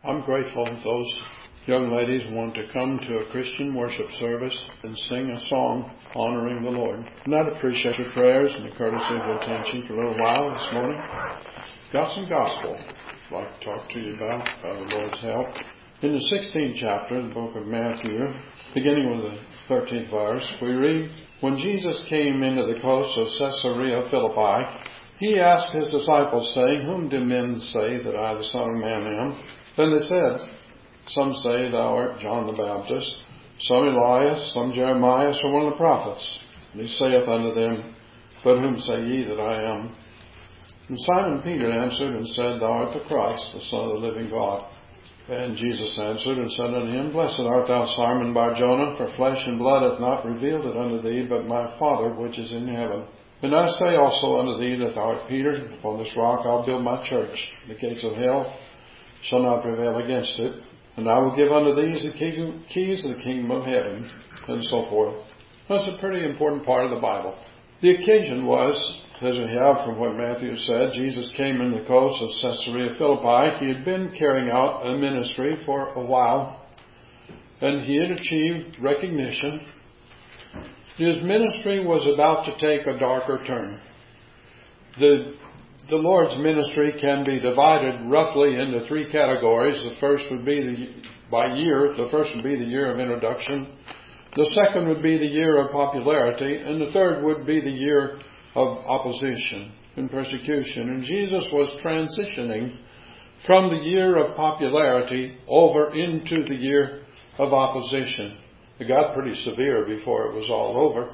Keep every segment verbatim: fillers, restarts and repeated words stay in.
I'm grateful that those young ladies want to come to a Christian worship service and sing a song honoring the Lord. And I'd appreciate your prayers and the courtesy of your attention for a little while this morning. Got some gospel I'd like to talk to you about by the Lord's help. In the sixteenth chapter of the book of Matthew, beginning with the thirteenth verse, we read, "When Jesus came into the coast of Caesarea Philippi, he asked his disciples, saying, 'Whom do men say that I, the Son of Man, am?' Then they said, 'Some say thou art John the Baptist, some Elias, some Jeremiah, or one of the prophets.' And he saith unto them, 'But whom say ye that I am?' And Simon Peter answered and said, 'Thou art the Christ, the Son of the living God.' And Jesus answered and said unto him, 'Blessed art thou, Simon Bar-Jonah, for flesh and blood hath not revealed it unto thee, but my Father which is in heaven. And I say also unto thee that thou art Peter, and upon this rock I'll build my church. The gates of hell shall not prevail against it. And I will give unto thee the keys of the kingdom of heaven,' and so forth." That's a pretty important part of the Bible. The occasion was, as we have from what Matthew said, Jesus came in the coast of Caesarea Philippi. He had been carrying out a ministry for a while, and he had achieved recognition. His ministry was about to take a darker turn. The, the Lord's ministry can be divided roughly into three categories. The first would be the, by year, the first would be the year of introduction. The second would be the year of popularity, and the third would be the year of opposition and persecution. And Jesus was transitioning from the year of popularity over into the year of opposition. It got pretty severe before it was all over.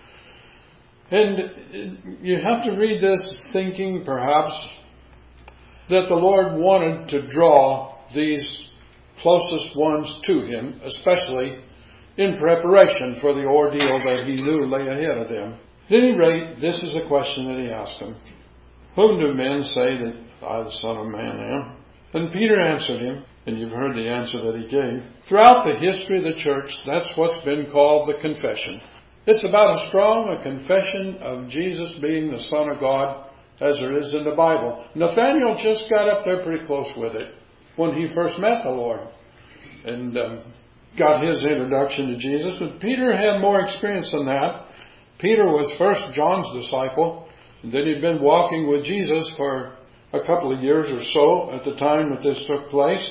And you have to read this thinking, perhaps, that the Lord wanted to draw these closest ones to him, especially in preparation for the ordeal that he knew lay ahead of them. At any rate, this is a question that he asked them. "Whom do men say that I, the Son of Man, am?" And Peter answered him, and you've heard the answer that he gave. Throughout the history of the church, that's what's been called the confession. It's about as strong a confession of Jesus being the Son of God as there is in the Bible. Nathanael just got up there pretty close with it when he first met the Lord and um, got his introduction to Jesus. But Peter had more experience than that. Peter was first John's disciple, and then he'd been walking with Jesus for a couple of years or so at the time that this took place.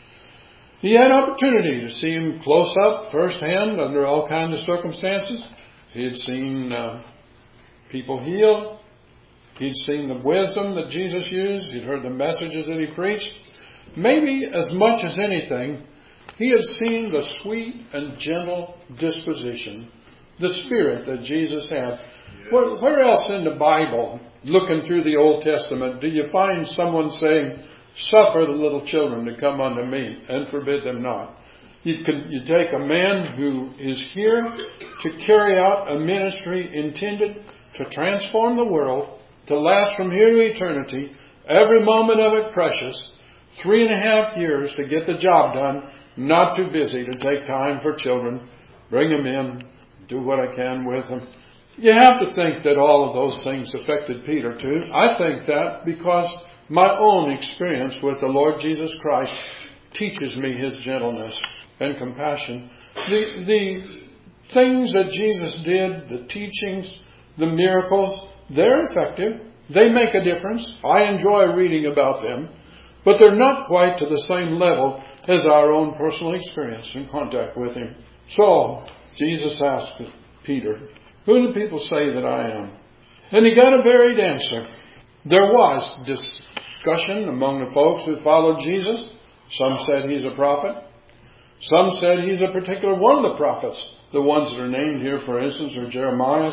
He had opportunity to see him close up, firsthand, under all kinds of circumstances. He had seen uh, people healed. He'd seen the wisdom that Jesus used. He'd heard the messages that he preached. Maybe as much as anything, he had seen the sweet and gentle disposition, the spirit that Jesus had. Where, where else in the Bible, looking through the Old Testament, do you find someone saying, "Suffer the little children to come unto me, and forbid them not"? You, can, you take a man who is here to carry out a ministry intended to transform the world, to last from here to eternity, every moment of it precious, three and a half years to get the job done, not too busy to take time for children, bring them in, do what I can with them. You have to think that all of those things affected Peter too. I think that because my own experience with the Lord Jesus Christ teaches me his gentleness and compassion. The, the things that Jesus did, the teachings, the miracles, they're effective. They make a difference. I enjoy reading about them. But they're not quite to the same level as our own personal experience in contact with him. So, Jesus asked Peter, "Who do people say that I am?" And he got a varied answer. There was discussion among the folks who followed Jesus. Some said he's a prophet. Some said he's a particular one of the prophets. The ones that are named here, for instance, are Jeremiah,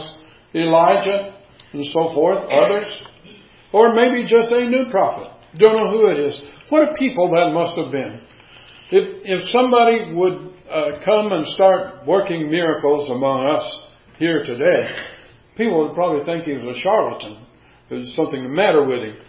Elijah, and so forth. Others. Or maybe just a new prophet. Don't know who it is. What a people that must have been. If, if somebody would uh, come and start working miracles among us here today, people would probably think he was a charlatan. There's something the matter with him.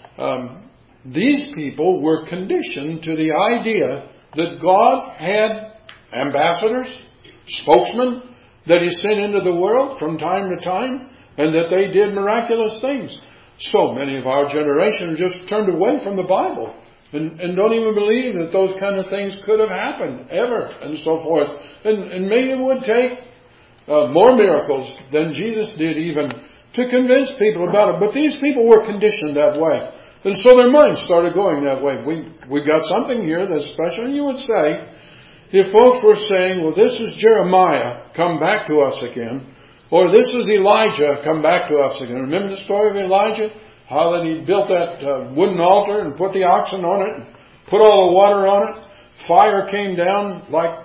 Um, these people were conditioned to the idea that God had ambassadors, spokesmen that he sent into the world from time to time, and that they did miraculous things. So many of our generation just turned away from the Bible And, and don't even believe that those kind of things could have happened ever, and so forth. And, and maybe it would take uh, more miracles than Jesus did even to convince people about it. But these people were conditioned that way. And so their minds started going that way. We, we've got something here that's special. And you would say, if folks were saying, well, this is Jeremiah, come back to us again. Or this is Elijah, come back to us again. Remember the story of Elijah? How that he built that uh, wooden altar and put the oxen on it, and put all the water on it. Fire came down like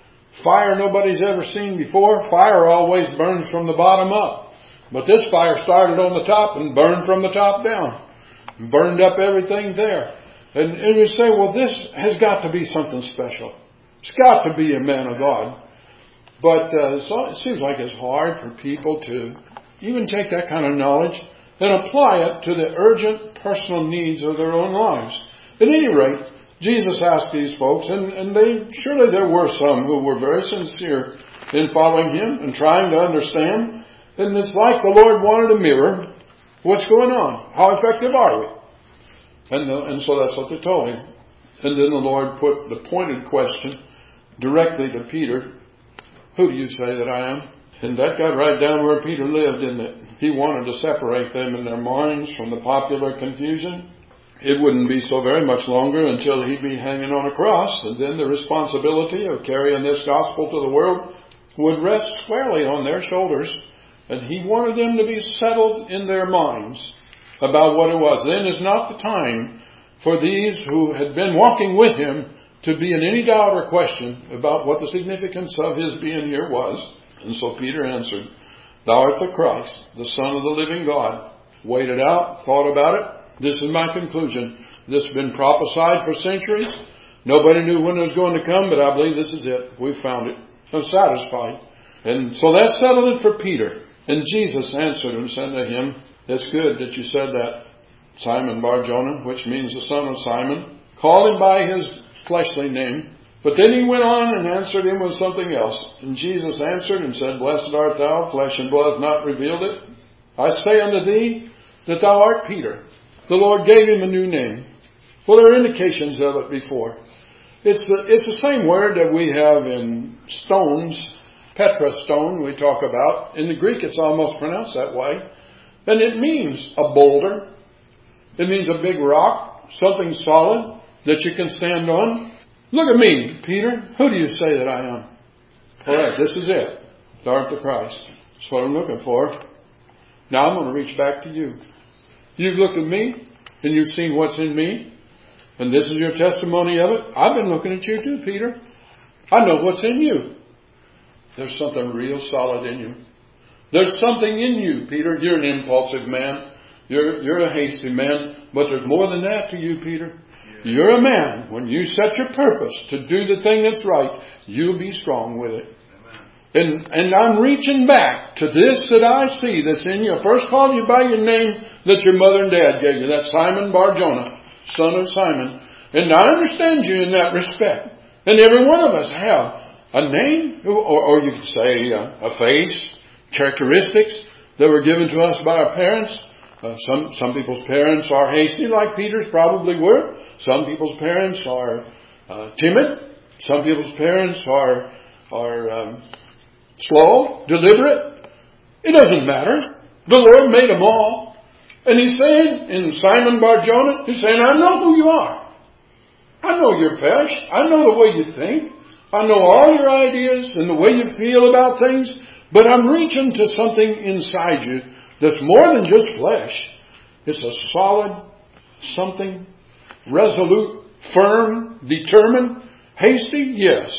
fire nobody's ever seen before. Fire always burns from the bottom up. But this fire started on the top and burned from the top down. Burned up everything there. And, and you say, well, this has got to be something special. It's got to be a man of God. But uh, so it seems like it's hard for people to even take that kind of knowledge and apply it to the urgent personal needs of their own lives. At any rate, Jesus asked these folks, and, and they surely there were some who were very sincere in following Him and trying to understand. And it's like the Lord wanted a mirror. What's going on? How effective are we? And, the, and so that's what they told Him. And then the Lord put the pointed question directly to Peter. Who do you say that I am? And that got right down where Peter lived, didn't it? He wanted to separate them in their minds from the popular confusion. It wouldn't be so very much longer until he'd be hanging on a cross, and then the responsibility of carrying this gospel to the world would rest squarely on their shoulders. And he wanted them to be settled in their minds about what it was. Then is not the time for these who had been walking with him to be in any doubt or question about what the significance of his being here was. And so Peter answered, Thou art the Christ, the Son of the living God. Waited out, thought about it. This is my conclusion. This has been prophesied for centuries. Nobody knew when it was going to come, but I believe this is it. We've found it. I'm satisfied. And so that settled it for Peter. And Jesus answered and said to him, It's good that you said that, Simon Bar-Jonah, which means the son of Simon. Called him by his fleshly name. But then he went on and answered him with something else. And Jesus answered and said, Blessed art thou, flesh and blood hath not revealed it. I say unto thee that thou art Peter. The Lord gave him a new name. Well, there are indications of it before. It's the, it's the same word that we have in stones, Petra stone we talk about. In the Greek it's almost pronounced that way. And it means a boulder. It means a big rock, something solid that you can stand on. Look at me, Peter. Who do you say that I am? All right, this is it. Thou art the Christ. That's what I'm looking for. Now I'm going to reach back to you. You've looked at me, and you've seen what's in me, and this is your testimony of it. I've been looking at you too, Peter. I know what's in you. There's something real solid in you. There's something in you, Peter. You're an impulsive man. You're, you're a hasty man. But there's more than that to you, Peter. You're a man. When you set your purpose to do the thing that's right, you'll be strong with it. And, and I'm reaching back to this that I see that's in you. I first called you by your name that your mother and dad gave you. That's Simon Bar-Jonah, son of Simon. And I understand you in that respect. And every one of us have a name, or, or you could say a, a face, characteristics that were given to us by our parents. Uh, some some people's parents are hasty, like Peter's probably were. Some people's parents are uh, timid. Some people's parents are are um, slow, deliberate. It doesn't matter. The Lord made them all. And He's saying, in Simon Bar-Jonah, He's saying, I know who you are. I know your flesh. I know the way you think. I know all your ideas and the way you feel about things. But I'm reaching to something inside you that's more than just flesh. It's a solid something, resolute, firm, determined, hasty, yes.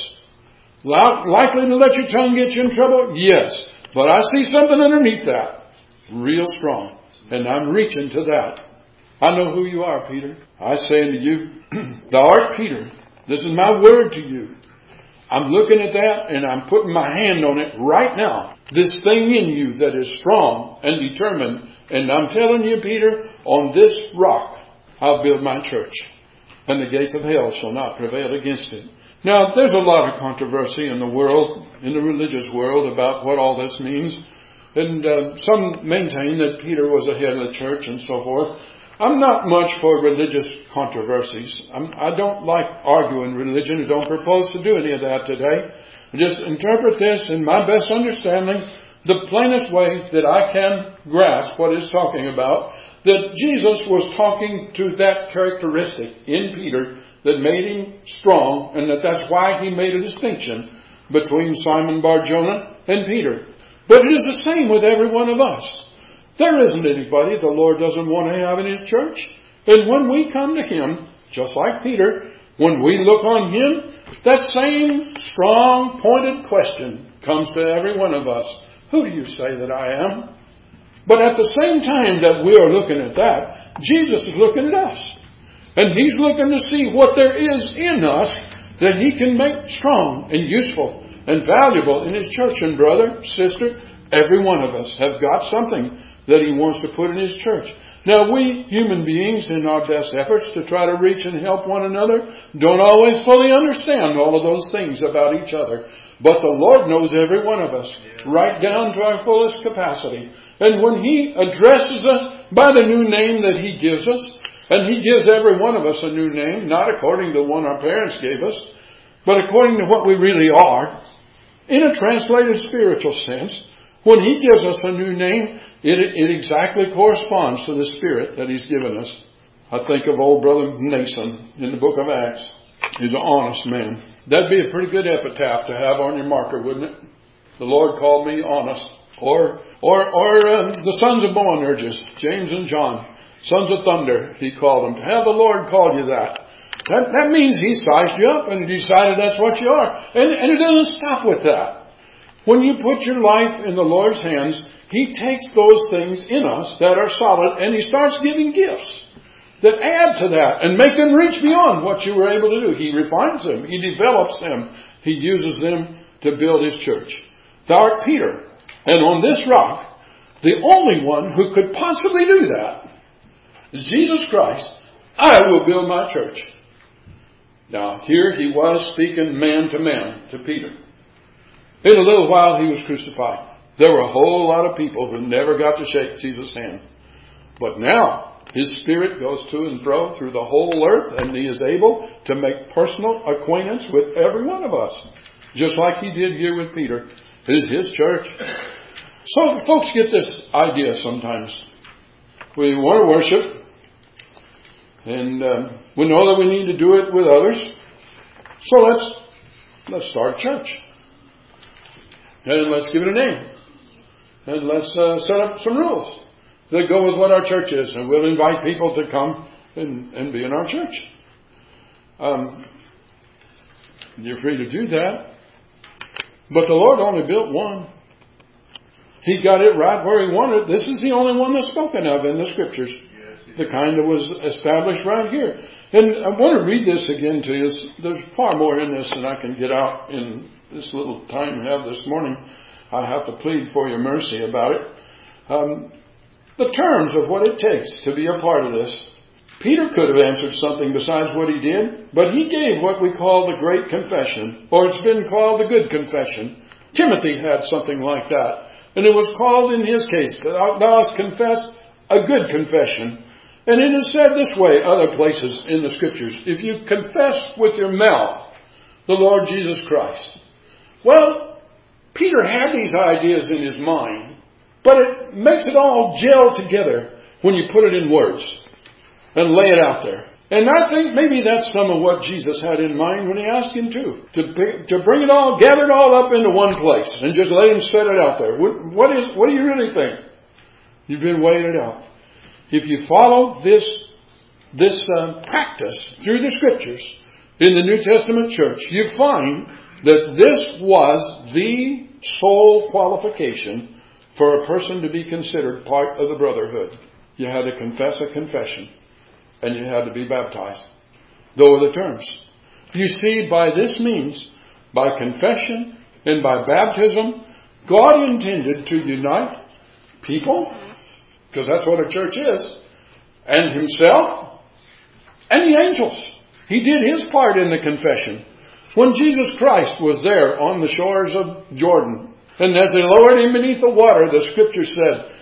Likely to let your tongue get you in trouble, yes. But I see something underneath that, real strong. And I'm reaching to that. I know who you are, Peter. I say unto you, Thou art Peter. This is my word to you. I'm looking at that and I'm putting my hand on it right now. This thing in you that is strong and determined. And I'm telling you, Peter, on this rock I'll build my church. And the gates of hell shall not prevail against it. Now, there's a lot of controversy in the world, in the religious world, about what all this means. And uh, some maintain that Peter was the head of the church and so forth. I'm not much for religious controversies. I'm, I don't like arguing religion. I don't propose to do any of that today. I just interpret this in my best understanding, the plainest way that I can grasp what it's talking about, that Jesus was talking to that characteristic in Peter that made him strong, and that that's why he made a distinction between Simon Bar-Jonah and Peter. But it is the same with every one of us. There isn't anybody the Lord doesn't want to have in His church. And when we come to Him, just like Peter, when we look on Him, that same strong, pointed question comes to every one of us. Who do you say that I am? But at the same time that we are looking at that, Jesus is looking at us. And He's looking to see what there is in us that He can make strong and useful and valuable in His church. And brother, sister, every one of us have got something that He wants to put in His church. Now we, human beings, in our best efforts to try to reach and help one another, don't always fully understand all of those things about each other. But the Lord knows every one of us, right down to our fullest capacity. And when He addresses us by the new name that He gives us, and He gives every one of us a new name, not according to the one our parents gave us, but according to what we really are, in a translated spiritual sense, when He gives us a new name, it, it exactly corresponds to the Spirit that He's given us. I think of old brother Nason in the book of Acts. He's an honest man. That'd be a pretty good epitaph to have on your marker, wouldn't it? The Lord called me honest. Or or, or uh, the sons of Boanerges, James and John, sons of thunder, He called them. To have the Lord call you that. That, that means He sized you up and decided that's what you are. And, and it doesn't stop with that. When you put your life in the Lord's hands, He takes those things in us that are solid and He starts giving gifts that add to that and make them reach beyond what you were able to do. He refines them. He develops them. He uses them to build His church. Thou art Peter, and on this rock, the only one who could possibly do that is Jesus Christ. I will build my church. Now, here He was speaking man to man to Peter. In a little while He was crucified. There were a whole lot of people who never got to shake Jesus' hand. But now His Spirit goes to and fro through the whole earth, and He is able to make personal acquaintance with every one of us. Just like He did here with Peter. It is His church. So folks get this idea sometimes. We want to worship. And um, we know that we need to do it with others. So let's let's start a church. And let's give it a name. And let's uh, set up some rules that go with what our church is. And we'll invite people to come and, and be in our church. Um, you're free to do that. But the Lord only built one. He got it right where He wanted. This is the only one that's spoken of in the Scriptures. Yes, the kind that was established right here. And I want to read this again to you. There's far more in this than I can get out in this little time we have this morning. I have to plead for your mercy about it. Um, the terms of what it takes to be a part of this. Peter could have answered something besides what he did, but he gave what we call the Great Confession, or it's been called the Good Confession. Timothy had something like that, and it was called in his case, thou hast confessed a good confession. And it is said this way, other places in the Scriptures, if you confess with your mouth the Lord Jesus Christ. Well, Peter had these ideas in his mind, but it makes it all gel together when you put it in words and lay it out there. And I think maybe that's some of what Jesus had in mind when He asked him to. To, to bring it all, gather it all up into one place and just let Him set it out there. What, what, is, what do you really think? You've been weighing it out. If you follow this, this uh, practice through the Scriptures in the New Testament church, you find that this was the sole qualification for a person to be considered part of the brotherhood. You had to confess a confession. And you had to be baptized. Those are the terms. You see, by this means, by confession and by baptism, God intended to unite people, because that's what a church is, and Himself, and the angels. He did His part in the confession. When Jesus Christ was there on the shores of Jordan, and as they lowered Him beneath the water, the Scripture said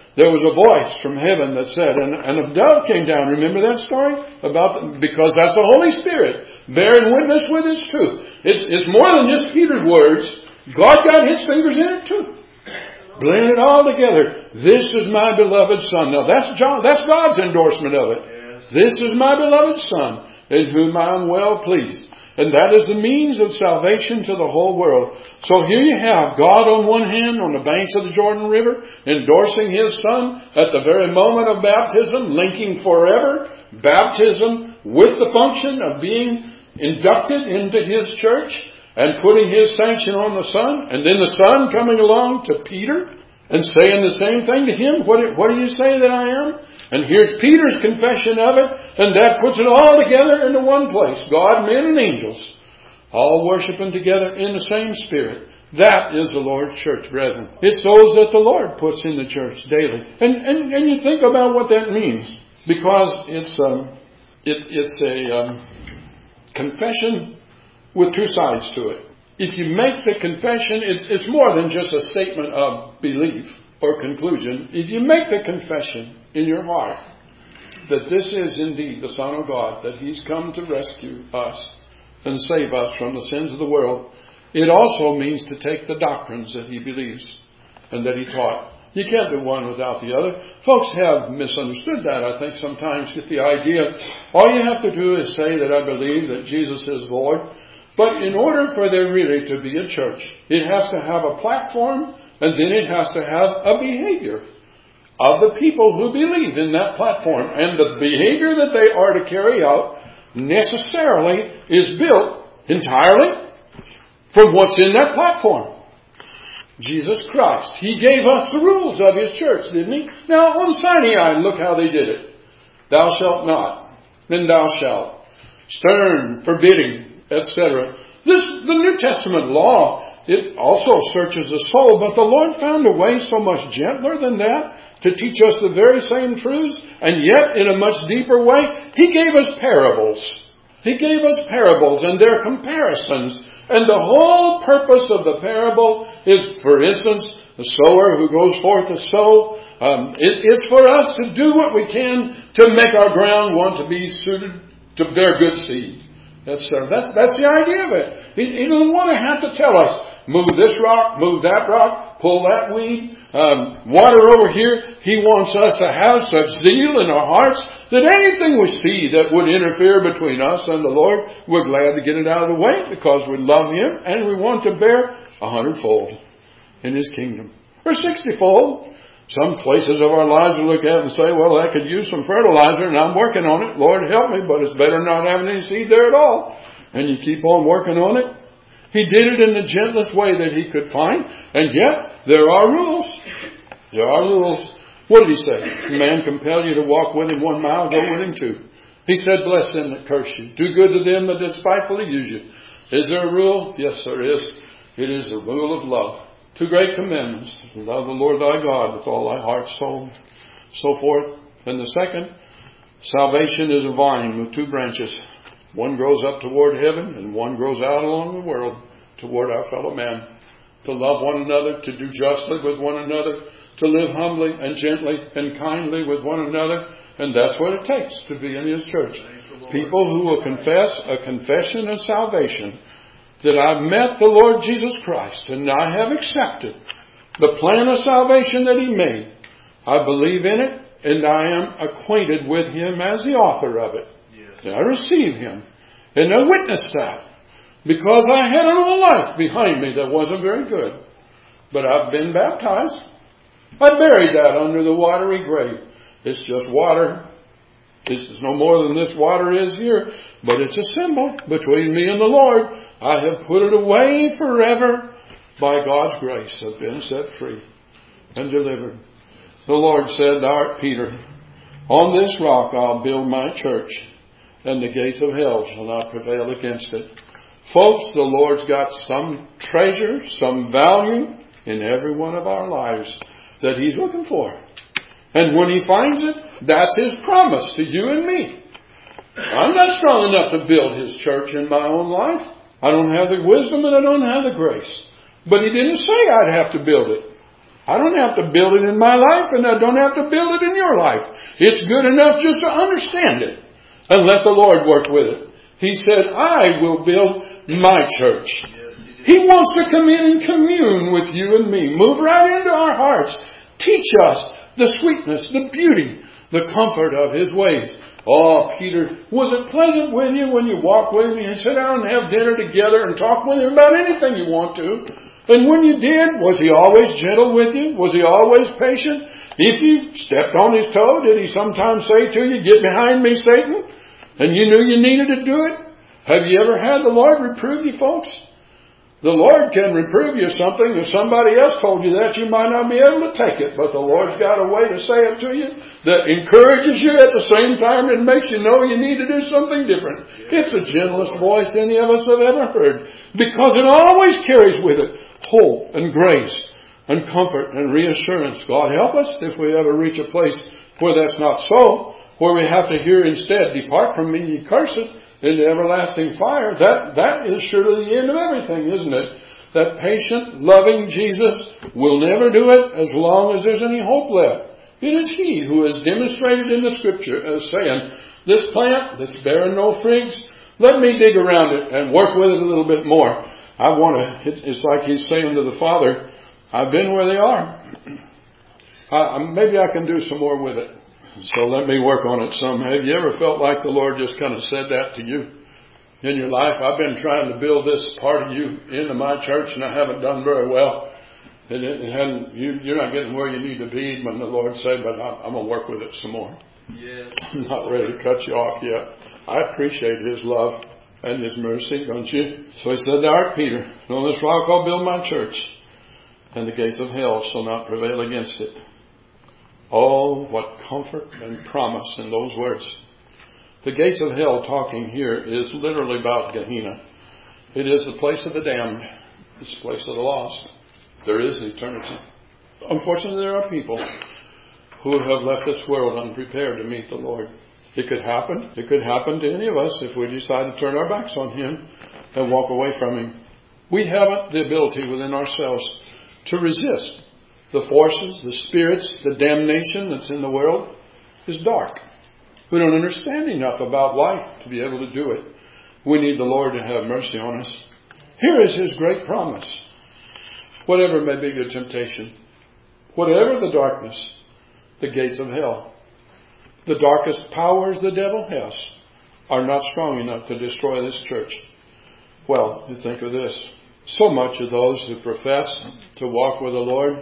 there was a voice from heaven that said, and, and a dove came down. Remember that story? About because that's the Holy Spirit bearing witness with His truth. It's, it's more than just Peter's words. God got His fingers in it too. Blend it all together. This is my beloved Son. Now that's John. That's God's endorsement of it. This is my beloved Son, in whom I am well pleased. And that is the means of salvation to the whole world. So here you have God on one hand on the banks of the Jordan River, endorsing His Son at the very moment of baptism, linking forever baptism with the function of being inducted into His church and putting His sanction on the Son. And then the Son coming along to Peter and saying the same thing to him. What, what do you say that I am? And here's Peter's confession of it, and that puts it all together into one place. God, men, and angels, all worshiping together in the same Spirit. That is the Lord's church, brethren. It's those that the Lord puts in the church daily. And and, and you think about what that means. Because it's, um, it, it's a um, confession with two sides to it. If you make the confession, it's, it's more than just a statement of belief or conclusion. If you make the confession in your heart that this is indeed the Son of God, that He's come to rescue us and save us from the sins of the world, it also means to take the doctrines that He believes and that He taught. You can't do one without the other. Folks have misunderstood that. I think sometimes get the idea, all you have to do is say that I believe that Jesus is Lord. But in order for there really to be a church, it has to have a platform, and then it has to have a behavior of the people who believe in that platform. And the behavior that they are to carry out necessarily is built entirely from what's in that platform. Jesus Christ. He gave us the rules of His church, didn't He? Now on Sinai, look how they did it. Thou shalt not, then thou shalt. Stern, forbidding, et cetera. This, the New Testament law, it also searches the soul, but the Lord found a way so much gentler than that to teach us the very same truths, and yet in a much deeper way. He gave us parables. He gave us parables and their comparisons. And the whole purpose of the parable is, for instance, the sower who goes forth to sow. Um, it, it's for us to do what we can to make our ground want to be suited to bear good seed. That's, uh, that's, that's the idea of it. He, he doesn't want to have to tell us, move this rock, move that rock, pull that weed, um, water over here. He wants us to have such zeal in our hearts that anything we see that would interfere between us and the Lord, we're glad to get it out of the way because we love Him and we want to bear a hundredfold in His kingdom. Or sixtyfold. Some places of our lives we look at and say, well, I could use some fertilizer and I'm working on it. Lord, help me, but it's better not having any seed there at all. And you keep on working on it. He did it in the gentlest way that He could find. And yet, there are rules. There are rules. What did He say? A man compel you to walk with him one mile, go with him two. He said, bless them that curse you. Do good to them that despitefully use you. Is there a rule? Yes, there is. It is the rule of love. Two great commandments. Love the Lord thy God with all thy heart, soul, so forth. And the second, salvation is a vine with two branches. One grows up toward heaven and one grows out along the world toward our fellow man. To love one another, to do justly with one another, to live humbly and gently and kindly with one another. And that's what it takes to be in His church. People who will confess a confession of salvation, that I've met the Lord Jesus Christ and I have accepted the plan of salvation that He made. I believe in it and I am acquainted with Him as the author of it. And I receive Him. And I witnessed that. Because I had an old life behind me that wasn't very good. But I've been baptized. I buried that under the watery grave. It's just water. It's no more than this water is here. But it's a symbol between me and the Lord. I have put it away forever. By God's grace I've been set free and delivered. The Lord said, thou art Peter. On this rock I'll build my church. And the gates of hell shall not prevail against it. Folks, the Lord's got some treasure, some value in every one of our lives that He's looking for. And when He finds it, that's His promise to you and me. I'm not strong enough to build His church in my own life. I don't have the wisdom and I don't have the grace. But He didn't say I'd have to build it. I don't have to build it in my life, and I don't have to build it in your life. It's good enough just to understand it and let the Lord work with it. He said, I will build my church. He wants to come in and commune with you and me. Move right into our hearts. Teach us the sweetness, the beauty, the comfort of His ways. Oh, Peter, was it pleasant with you when you walked with me and sit down and have dinner together and talk with Him about anything you want to? And when you did, was He always gentle with you? Was He always patient? If you stepped on His toe, did He sometimes say to you, get behind me, Satan? And you knew you needed to do it? Have you ever had the Lord reprove you, folks? The Lord can reprove you something. If somebody else told you that, you might not be able to take it. But the Lord's got a way to say it to you that encourages you at the same time and makes you know you need to do something different. It's the gentlest voice any of us have ever heard. Because it always carries with it hope and grace and comfort and reassurance. God help us if we ever reach a place where that's not so, where we have to hear instead, depart from me, ye cursed, into everlasting fire. That, that is surely the end of everything, isn't it? That patient, loving Jesus will never do it as long as there's any hope left. It is He who is demonstrated in the Scripture as saying, this plant that's bearing no figs, let me dig around it and work with it a little bit more. I want to, it's like He's saying to the Father, I've been where they are. I, maybe I can do some more with it. So let me work on it some. Have you ever felt like the Lord just kind of said that to you in your life? I've been trying to build this part of you into my church, and I haven't done very well. And it, it hadn't, you, you're not getting where you need to be. When the Lord said, but I'm, I'm going to work with it some more. Yes. I'm not ready to cut you off yet. I appreciate His love and His mercy, don't you? So He said, thou art Peter, and on this rock I'll build my church, and the gates of hell shall not prevail against it. Oh, what comfort and promise in those words. The gates of hell talking here is literally about Gehenna. It is the place of the damned. It's the place of the lost. There is eternity. Unfortunately, there are people who have left this world unprepared to meet the Lord. It could happen. It could happen to any of us if we decide to turn our backs on Him and walk away from Him. We haven't the ability within ourselves to resist. The forces, the spirits, the damnation that's in the world is dark. We don't understand enough about life to be able to do it. We need the Lord to have mercy on us. Here is His great promise. Whatever may be your temptation, whatever the darkness, the gates of hell, the darkest powers the devil has are not strong enough to destroy this church. Well, you think of this. So much of those who profess to walk with the Lord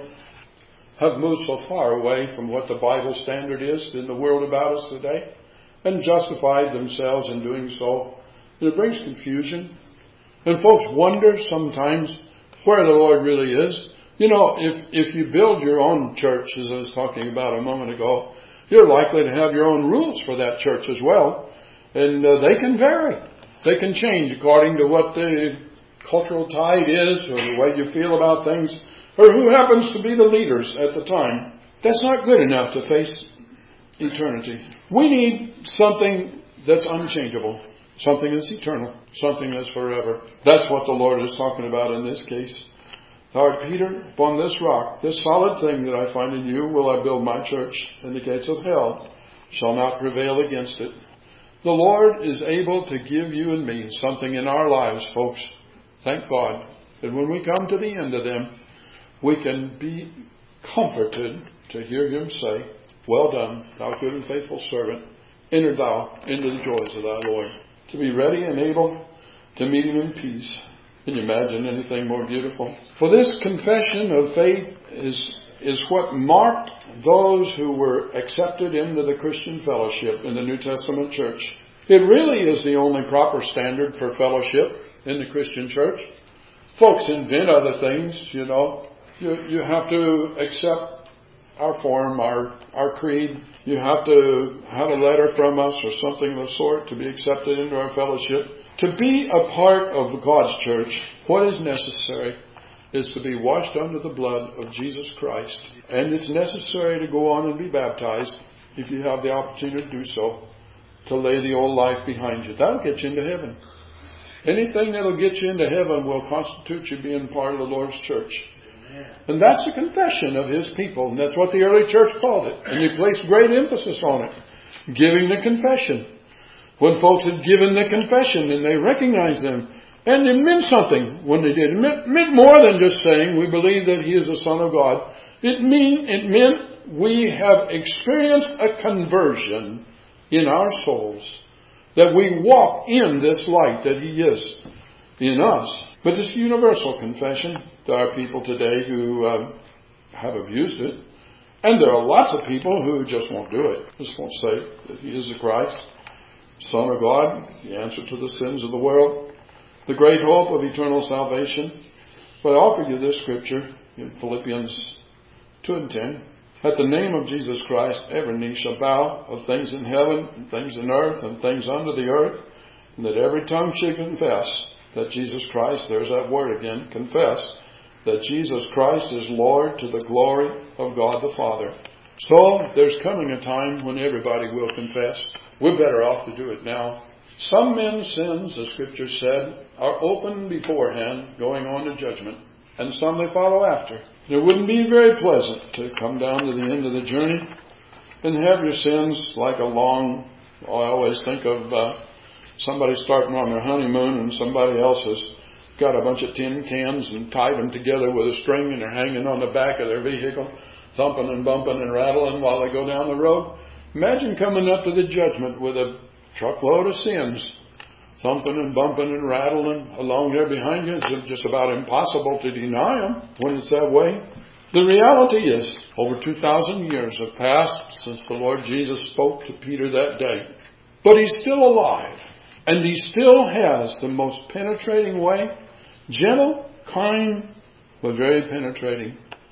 have moved so far away from what the Bible standard is in the world about us today and justified themselves in doing so. It brings confusion. And folks wonder sometimes where the Lord really is. You know, if, if you build your own church, as I was talking about a moment ago, you're likely to have your own rules for that church as well. And uh, they can vary. They can change according to what the cultural tide is or the way you feel about things, or who happens to be the leaders at the time. That's not good enough to face eternity. We need something that's unchangeable, something that's eternal, something that's forever. That's what the Lord is talking about in this case. Thou art Peter, upon this rock, this solid thing that I find in you, will I build my church, and the gates of hell shall not prevail against it. The Lord is able to give you and me something in our lives, folks. Thank God that when we come to the end of them, we can be comforted to hear Him say, well done, thou good and faithful servant. Enter thou into the joys of thy Lord. To be ready and able to meet Him in peace. Can you imagine anything more beautiful? For this confession of faith is, is what marked those who were accepted into the Christian fellowship in the New Testament church. It really is the only proper standard for fellowship in the Christian church. Folks invent other things, you know. You, you have to accept our form, our, our creed. You have to have a letter from us or something of the sort to be accepted into our fellowship. To be a part of God's church, what is necessary is to be washed under the blood of Jesus Christ. And it's necessary to go on and be baptized, if you have the opportunity to do so, to lay the old life behind you. That'll get you into heaven. Anything that'll get you into heaven will constitute you being part of the Lord's church. And that's the confession of His people. And that's what the early church called it. And they placed great emphasis on it. Giving the confession. When folks had given the confession and they recognized them. And it meant something when they did. It meant, meant more than just saying we believe that He is the Son of God. It, mean, it meant we have experienced a conversion in our souls. That we walk in this light that He is in us. But this universal confession, there are people today who uh, have abused it. And there are lots of people who just won't do it. Just won't say that He is the Christ, Son of God, the answer to the sins of the world, the great hope of eternal salvation. But I offer you this scripture in Philippians two and ten. At the name of Jesus Christ, every knee shall bow, of things in heaven, and things in earth, and things under the earth, and that every tongue should confess that Jesus Christ, there's that word again, confess, that Jesus Christ is Lord to the glory of God the Father. So, there's coming a time when everybody will confess. We're better off to do it now. Some men's sins, the Scripture said, are open beforehand, going on to judgment, and some they follow after. It wouldn't be very pleasant to come down to the end of the journey and have your sins like a long, well, I always think of uh, somebody starting on their honeymoon and somebody else has got a bunch of tin cans and tied them together with a string and they're hanging on the back of their vehicle, thumping and bumping and rattling while they go down the road. Imagine coming up to the judgment with a truckload of sins, thumping and bumping and rattling along there behind you. It's just about impossible to deny them when it's that way. The reality is, over two thousand years have passed since the Lord Jesus spoke to Peter that day. But He's still alive. And He still has the most penetrating way, gentle, kind, but very penetrating,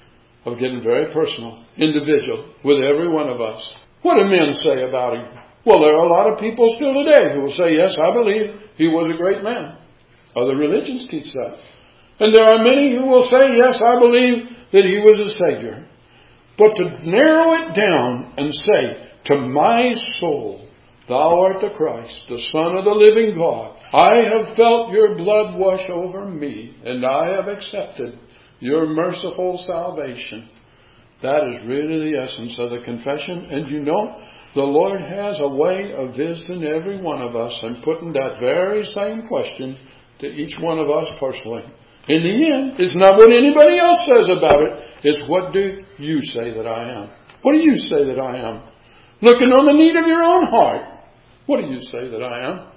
of getting very personal, individual, with every one of us. What do men say about Him? Well, there are a lot of people still today who will say, yes, I believe He was a great man. Other religions teach that. And there are many who will say, yes, I believe that He was a Savior. But to narrow it down and say, to my soul, Thou art the Christ, the Son of the living God. I have felt Your blood wash over me, and I have accepted Your merciful salvation. That is really the essence of the confession. And you know, the Lord has a way of visiting every one of us and putting that very same question to each one of us personally. In the end, it's not what anybody else says about it. It's what do you say that I am? What do you say that I am? Looking on the need of your own heart. What do you say that I am?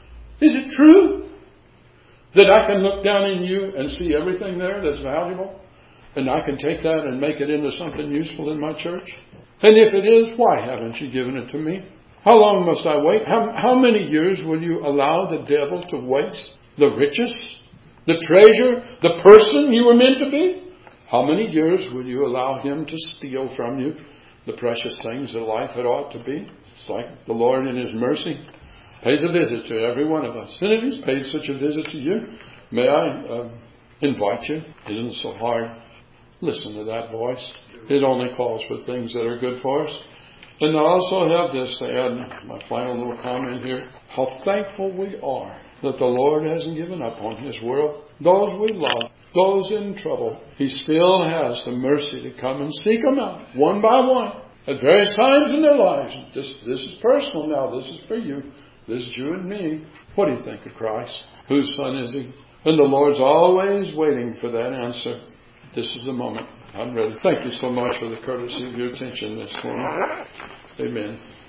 Is it true that I can look down in you and see everything there that's valuable? And I can take that and make it into something useful in my church? And if it is, why haven't you given it to me? How long must I wait? How, how many years will you allow the devil to waste the riches, the treasure, the person you were meant to be? How many years will you allow him to steal from you the precious things that life had ought to be? It's like the Lord in His mercy pays a visit to every one of us. And if He's paid such a visit to you, may I uh, invite you? It isn't so hard. Listen to that voice. It only calls for things that are good for us. And I also have this to add, my final little comment here. How thankful we are that the Lord hasn't given up on His world. Those we love, those in trouble, He still has the mercy to come and seek them out, one by one, at various times in their lives. This, this is personal now. This is for you. This is you and me. What do you think of Christ? Whose Son is He? And the Lord's always waiting for that answer. This is the moment. I'm ready. Thank you so much for the courtesy of your attention this morning. Amen.